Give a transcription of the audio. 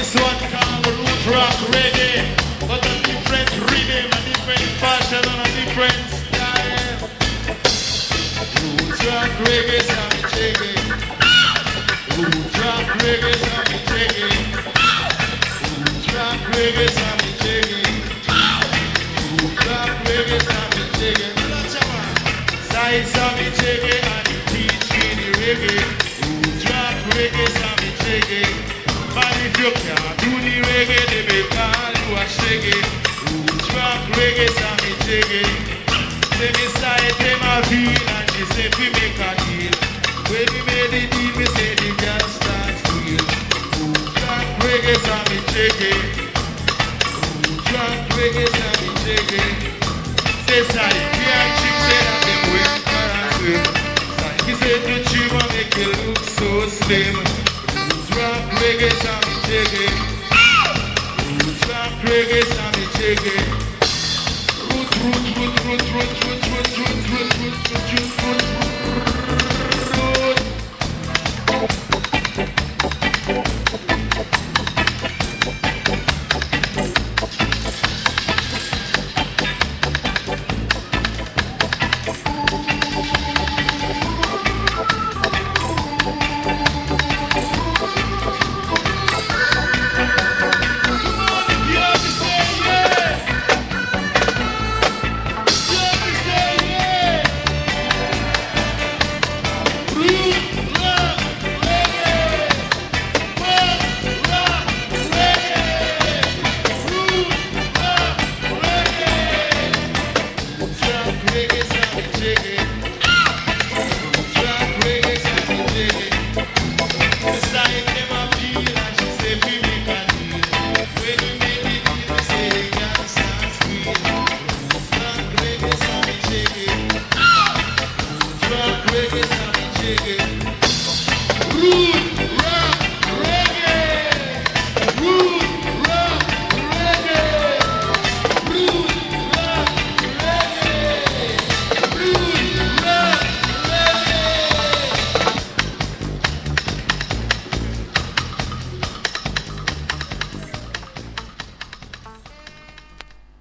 one called root rock reggae, but a different rhythm, a different fashion, and a different style. Root rock reggae, Sammy Jiggy. Root rock reggae, Sammy Jiggy. Root rock reggae, Sammy Jiggy. Root rock reggae, Sammy Jiggy. Side Sammy Jiggy, and you teach me the reggae. Root rock reggae, Sammy Jiggy. But if you can't do the reggae, they may call you a shaggy. Root rock reggae, Sammy Jiggy. Say me side them a feel, and she say we make a deal. When we made the deal, we say the girl starts to heal. Root rock reggae, Sammy Jiggy. Root rock reggae, Sammy Jiggy. Say side, we are chicks, say that them went for a swim. Side, he said to Chiba, make you look so slim. Root reggae, Sammy Jiggy. Root rock reggae, Sammy Jiggy. Root, root, root, root, root, root, root, root, root, root, root, root, root, root.